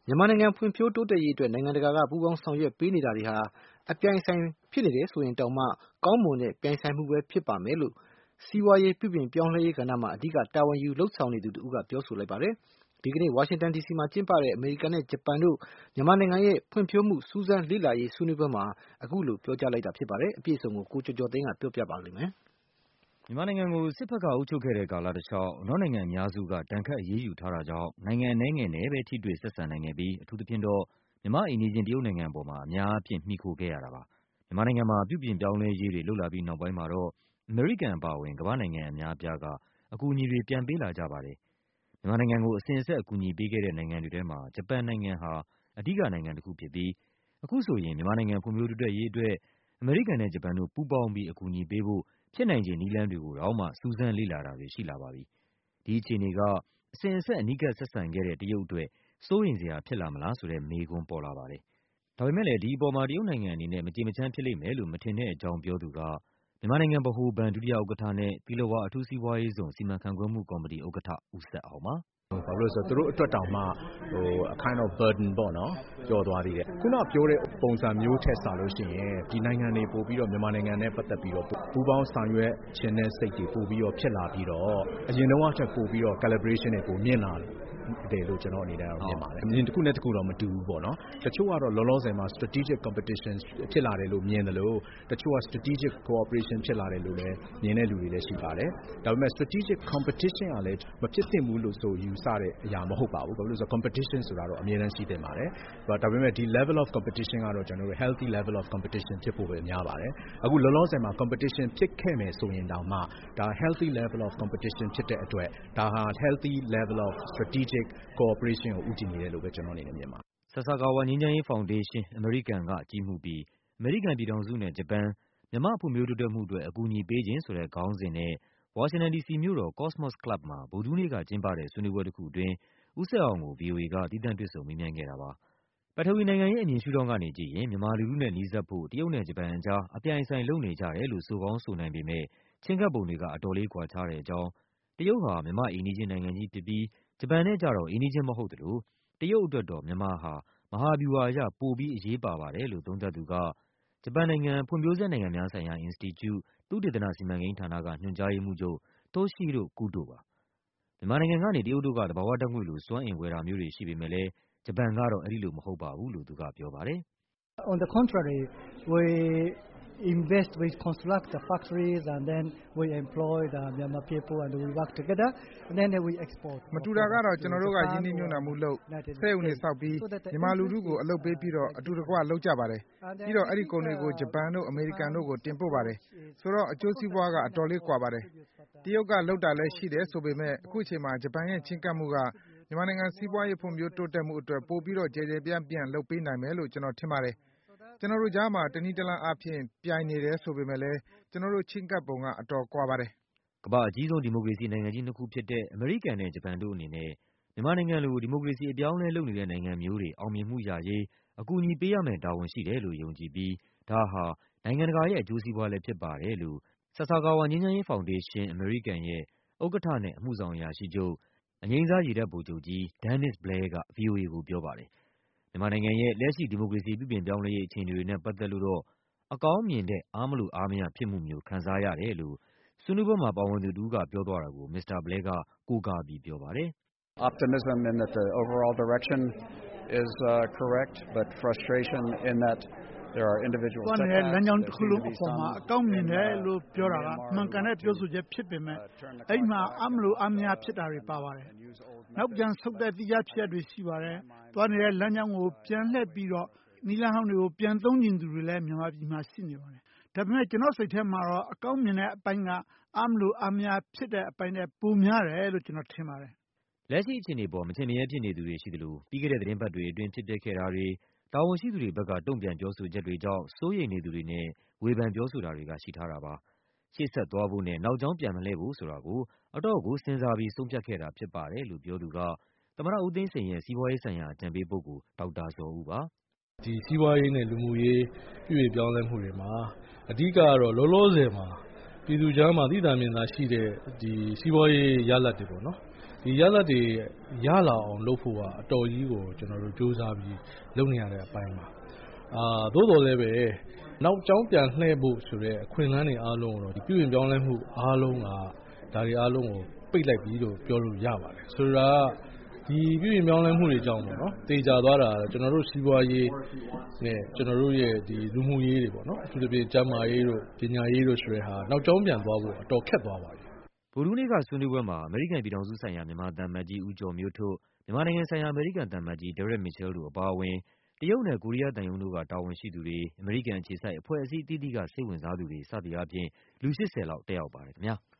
မြန်မာနိုင်ငံဖွံ့ဖြိုးတိုးတက်ရေးအတွက်နိုင်ငံတကာကပူးပေါင်းဆောင်ရွက်ပေးနေတာတွေဟာအပြိုင်ဆိုင်ဖြစ်နေတယ်ဆိုရင်တောင်မှကောင်းမွန်တဲ့ပြိုင်ဆိုင်မှုပဲဖြစ်ပါမယ်လို့စီးပွားရေးပြုပြင်ပြောင်းလဲရေးကဏ္ဍမှာအဓိကတာဝန်ယူလုပ်ဆောင်နေသူတဦးကပြောဆိုလိုက်ပါတယ်။ဒီကနေ့ဝါရှင်တန်ဒီစီမှာကျင်းပတဲ့အမေရိကန်နဲ့ဂျပန်တို့မြန်မာနိုင်ငံရဲ့ဖွံ့ဖြိုးမှုစူးစမ်းလေ့လာရေးဆွေးနွေးပွဲမှာအခုလိုပြောကြားလိုက်တာဖြစ်ပါတယ်။အပြည့်အစုံကိုကျော်ကျော်သိန်းကပြောပြပါလိမ့်မယ်။မြန်မာနိုင်ငံကိုစစ်ဘက်ကအုပ်ချုပ်ခဲ့တဲ့ကာလတလျှောက်အနောက်နိုင်ငံအများစုကဒဏ်ခတ်အရေးယူထားတာကြောင့်နိုင်ငံအနည်းငယ်နဲ့ပဲထိတွေ့ဆက်ဆံနိုင်ခဲ့ပြီးအထူးသဖြင့်တော့မြန်မာ့အိမ်နီးချင်းတရုတ်နိုင်ငံပေါ်မှာအများအားဖြင့်မှီခိုခဲ့ရတာပါ။မြန်မာနိုင်ငံမှာပြုပြင်ပြောင်းလဲရေးတွေလုပ်လာပြီးနောက်ပိုင်းမှာတော့အမေရိကန်အပါအဝင်ကမ္ဘာ့နိုင်ငံအများအပြားကအကူအညီတွေပြန်ပေးလာကြပါတယ်။မြန်မာနိုင်ငံကိုအစဉ်အဆက်အကူအညီပေးခဲ့တဲ့နိုင်ငံတွေထဲမှာဂျပန်နိုင်ငံဟာအဓိကနိုင်ငံတစ်ခုဖြစ်ပြီးအခုဆိုရင်မြန်မာနိုင်ငံဖွံ့ဖြိုးတိုးတက်ရေးအတွက်အမေရိကန်နဲ့ဂျပန်တို့ပူးပေါင်းပြီးအကူအညီပေးဖို့ဖြစ်နိုင်ခြေနည်းလမ်းတွေကိုတောင်မှစူးစမ်းလေ့လာတာတွေရှိလာပါပြီ။ဒီအခြေအနေကအစဉ်အဆက်အနီးကပ်ဆက်ဆံခဲ့တဲ့တရုတ်အတွက်စိုးရိမ်စရာဖြစ်လာမလားဆိုတဲ့မေးခွန်းပေါ်လာပါတယ်။ဒါပေမဲ့လည်းဒီအပေါ်မှာတရုတ်နိုင်ငံအနေနဲ့မကြေမချမ်းဖြစ်လိမ့်မယ်လို့မထင်တဲ့အကြောင်းပြောသူကမြန်မာနိုင်ငံဗဟိုဘဏ်ဒုတိယဥက္ကဋ္ဌနဲ့သီလဝါအထူးစီးပွားရေးဇုံစီမံခန့်ခွဲမှုကော်မတီဥက္ကဋ္ဌဦးဆက်အောင်ပါ။ဘာလို့လဲဆိုတော့သူတို့အတွက်တောင်မှa kind of burden ပေါ့နော်ပြောသွားသေးတယ်ခုနပြောတဲ့ပုံစံမျိုးထက်စားလို့ရှိရင်ဒီနိုင်ငံတွေပို့ပြီးတော့မြန်မာနိုင်ငံနဲ့ပတ်သက်ပြီးတော့ပူးပေါင်းဆောင်ရွက်ခြင်းနဲ့စိတ်တွေပို့ပြီးတော့ဖြစ်လာပြီးတော့အရင်တုန်းကထက်ပို့ပြီးတော့ calibration တွေပိုမြင့်လာတယ်လို့ကျွန်တော်အနေနဲ့မြင်ပါတယ်။မြင်တစ်ခုနဲ့တစ်ခုတော့မတူဘူးပေါ့နော်။တချို့ကတော့လောလောဆယ်မှာ strategic competition ဖြစ်လာတယ်လို့မြင်တယ်လို့တချို့က strategic cooperation ဖြစ်လာတယ်လို့လည်းမြင်တဲ့လူတွေလည်းရှိပါတယ်။ဒါပေမဲ့ strategic competition ကလည်းမဖြစ်သင့်ဘူးလို့ဆိုယူဆတဲ့အရာမဟုတ်ပါဘူး။ဘာလို့လဲဆိုတော့ competition ဆိုတာတော့အမြဲတမ်းရှိသင့်ပါတယ်။ဒါပေမဲ့ဒီ level of competition ကတော့ကျွန်တော်တို့ healthy level of competition ဖြစ်ဖို့ပဲများပါတယ်။အခုလောလောဆယ်မှာ competition ဖြစ်ခဲ့မယ်ဆိုရင်တောင်မှဒါ healthy level of competition ဖြစ်တဲ့အတွက်ဒါဟာ healthy level of strategic cooperation ကိုဦးတည်နေတယ်လို့ပဲကျွန်တော်အနေနဲ့မြင်ပါတယ်။ဆာဆာကာဝါငြိမ်းချမ်းရေးဖောင်ဒေးရှင်းအမေရိကန်ကကြီးမှုပြီးအမေရိကန်ပြည်ထောင်စုနဲ့ဂျပန်မြန်မာ့ဖွံ့ဖြိုးတိုးတက်မှုအတွက်အကူအညီပေးခြင်းဆိုတဲ့ခေါင်းစဉ်နဲ့ဝါရှင်တန်ဒီစီမြို့တော် Cosmos Club မှာဗုဒ္ဓဟူးနေ့ကကျင်းပတဲ့ဆွေးနွေးပွဲတစ်ခုအတွင်းဦးဆက်အောင်ကို VOA ကသီးသန့်တွေ့ဆုံမေးမြန်းခဲ့တာပါ။ပထဝီနိုင်ငံရေးအမြင်ရှုထောင့်ကနေကြည့်ရင်မြန်မာလူထုနဲ့နီးစပ်ဖို့တရုတ်နဲ့ဂျပန်အကြားအပြိုင်အဆိုင်လုပ်နေကြတယ်လို့ဆိုကောင်းဆိုနိုင်ပေမဲ့ချဉ်းကပ်ပုံတွေကအတော်လေးကွာခြားတဲ့အကြောင်းတရုတ်ဟာမြန်မာ့အိမ်နီးချင်းနိုင်ငံကြီးဖြစ်ပြီးဂျပန်နဲ့ကြတော့အိမ်နီးချင်းမဟုတ်သလိုတရုတ်အတွက်တော့မြန်မာဟာမဟာဗျူဟာအရပိုပြီးအရေးပါပါတယ်လို့သုံးသပ်သူကဂျပန်နိုင်ငံဖွံ့ဖြိုးဆဲနိုင်ငံများဆိုင်ရာအင်စတီကျုသုတေသနစီမံကိန်းဌာနကညွှန်ကြားရေးမှူးချုပ် Toshiro Kudo ပါ။မြန်မာနိုင်ငံကနေတရုတ်တို့ကသဘာဝဓာတ်ငွေ့လိုစွမ်းအင်ဝယ်တာမျိုးတွေရှိပေမဲ့လည်းဂျပန်ကတော့အဲဒီလိုမဟုတ်ပါဘူးလို့သူကပြောပါတယ်။ On the contrary, we invest, we construct the factories and then we employ the Myanmar people and we work together and then we export. မတူတာကတော့ကျွန်တော်တို့ကယင်းနှိမ့်ညွတ်နှံမှုလုပ်စက်ရုံတွေဆောက်ပြီးမြန်မာလူထုကိုအလုပ်ပေးပြီးတော့အတူတကွလုပ်ကြပါတယ်ပြီးတော့အဲ့ဒီကုန်တွေကိုဂျပန်တို့အမေရိကန်တို့ကိုတင်ပို့ပါတယ်ဆိုတော့အကျိုးစီးပွားကအတော်လေးကွာပါတယ်တရုတ်ကလုပ်တာလည်းရှိတယ်ဆိုပေမဲ့အခုအချိန်မှာဂျပန်ရဲ့ချင်းကပ်မှုကမြန်မာနိုင်ငံစီးပွားရေးဖွံ့ဖြိုးတိုးတက်မှုအတွက်ပို့ပြီးတော့ကြဲကြဲပြန့်ပြန့်လုပ်ပေးနိုင်မယ်လို့ကျွန်တော်ထင်ပါတယ်ကျွန်တော်တို့ကြားမှာတနည်းတလမ်းအားဖြင့်ပြိုင်နေတယ်ဆိုပေမဲ့လည်းကျွန်တော်တို့ချင်းကပ်ပုံကအတော်ကွာပါတယ်ကမ္ဘာအကြီးဆုံးဒီမိုကရေစီနိုင်ငံကြီးနှစ်ခုဖြစ်တဲ့အမေရိကန်နဲ့ဂျပန်တို့အနေနဲ့မြန်မာနိုင်ငံလိုဒီမိုကရေစီအပြောင်းအလဲလုပ်နေတဲ့နိုင်ငံမျိုးတွေအောင်မြင်မှုရရေးအကူအညီပေးရမယ့်တာဝန်ရှိတယ်လို့ယုံကြည်ပြီးဒါဟာနိုင်ငံတကာရဲ့အကျိုးစီးပွားလည်းဖြစ်ပါတယ်လို့ဆာဆာကာဝါငြိမ်းချမ်းရေးဖောင်ဒေးရှင်းအမေရိကန်ရဲ့ဥက္ကဋ္ဌနဲ့အမှုဆောင်အရာရှိချုပ်အငြိမ်းစားရေတပ်ဗိုလ်ချုပ်ကြီး Dennis Blair က VOA ကိုပြောပါတယ်။မြန်မာနိုင်ငံရဲ့လက်ရှိဒီမိုကရေစီပြုပြင်ပြောင်းလဲရေးအခြေအနေတွေနဲ့ပတ်သက်လို့တော့အကောင်းမြင်တဲ့အားမလိုအားမရဖြစ်မှုမျိုးခံစားရတယ်လို့ဆွေးနွေးပွဲမှာပါဝင်သူတဦးကပြောသွားတာကိုမစ္စတာ Blair ကကိုးကားပြီးပြောပါတယ်။ Optimism in that the overall direction is correct but frustration in that there are individual setbacks လမ်းကြောင်းတစ်ခုလုံးအပေါ်မှာအကောင်းမြင်တယ်လို့ပြောတာကမှန်ကန်တဲ့ပြောဆိုချက်ဖြစ်ပေမဲ့အဲ့မှာအမလို့အမရဖြစ်တာတွေပါပါတယ်။နောက်ပြန်ဆုတ်တဲ့တရားဖြစ်တွေရှိပါတယ်။သွားနေတဲ့လမ်းကြောင်းကိုပြန်လှည့်ပြီးတော့နီလန်းဟောင်းတွေကိုပြန်သုံးကျင်သူတွေလည်းမြန်မာပြည်မှာရှိနေပါတယ်။ဒါပေမဲ့ကျွန်တော်စိတ်ထဲမှာတော့အကောင်းမြင်တဲ့အပိုင်းကအမလို့အမရဖြစ်တဲ့အပိုင်းနဲ့ပိုများတယ်လို့ကျွန်တော်ထင်ပါတယ်။လက်ရှိအခြေအနေပေါ်မချင်မရဲဖြစ်နေသူတွေရှိသလိုပြီးခဲ့တဲ့သတင်းပတ်တွေအတွင်းဖြစ်ပျက်ခဲ့တာတွေတာဝန်ရှိသူတွေဘက်ကတုံ့ပြန်ပြောဆိုချက်တွေကြောင့်စိုးရိမ်နေသူတွေနဲ့ဝေဖန်ပြောဆိုတာတွေကရှိထားတာပါ။ရှေ့ဆက်သွားဖို့နဲ့နောက်ကြောင်းပြန်မလှည့်ဖို့ဆိုတာကိုအတော့ကိုစဉ်းစားပြီးဆုံးဖြတ်ခဲ့တာဖြစ်ပါတယ်လို့ပြောသူကသမ္မတဦးသိန်းစိန်ရဲ့စီးပွားရေးဆိုင်ရာအကြံပေးပုဂ္ဂိုလ်ဒေါက်တာဇော်ဦးပါ။ဒီစီးပွားရေးနဲ့လူမှုရေးပြုပြင်ပြောင်းလဲမှုတွေမှာအဓိကကတော့လောလောဆယ်မှာပြည်သူကြားမှာသိတာမြင်သာရှိတဲ့ဒီစီးပွားရေးရလဒ်တွေပေါ့နော်။ဒဒီရလဒ်တွေရလာအောင်လုပ်ဖို့ကအတော်ကြီးကိုကျွန်တော်တို့စူးစမ်းပြီးလုပ်နေရတဲ့အပိုင်းပါသို့တော်လည်းပဲနောက်ကြောင်းပြန်လှည့်ဖို့ဆိုတဲ့အခွင့်အလမ်းတွေအားလုံးကိုတော့ပြုပြင်ပြောင်းလဲမှုအားလုံးကဒါတွေအားလုံးကိုပိတ်လိုက်ပြီလို့ပြောလို့ရပါတယ်ဆိုတော့ဒီပြုပြင်ပြောင်းလဲမှုတွေကြောင့်ပေါ့နော်တေချာသွားတာကျွန်တော်တို့စီးပွားရေးနဲ့ကျွန်တော်တို့ရဲ့ဒီလူမှုရေးတွေပေါ့နော်အထူးသဖြင့်ကျန်းမာရေးတို့ပညာရေးတို့ဆိုတဲ့ဟာနောက်ကြောင်းပြန်သွားဖို့အတော်ခက်သွားပါပြီဗုဒ္ဓဟူးနေ့ကဆွေးနွေးပွဲမှာအမေရိကန်ပြည်ထောင်စုဆိုင်ရာမြန်မာသံအမတ်ကြီးဦးကျော်မျိုးထွန်းမြန်မာနိုင်ငံဆိုင်ရာအမေရိကန်သံအမတ်ကြီး Derek Mitchell တို့အပါအဝင်တရုတ်နဲ့ကိုရီးယားသံရုံးတို့ကတာဝန်ရှိသူတွေအမေရိကန်အခြေစိုက်အဖွဲ့အစည်းအသီးသီးကစိတ်ဝင်စားသူတွေစသည်အားဖြင့်လူ 80 လောက်တက်ရောက်ပါတယ်ခင်ဗျာ။